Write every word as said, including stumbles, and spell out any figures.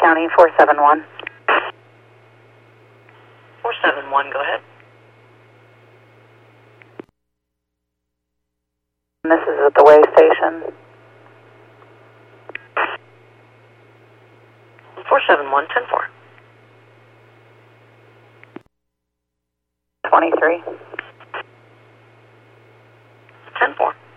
County, four seven one. four seven one, go ahead. This is at the way station. four seven one, ten four. twenty-three. ten four.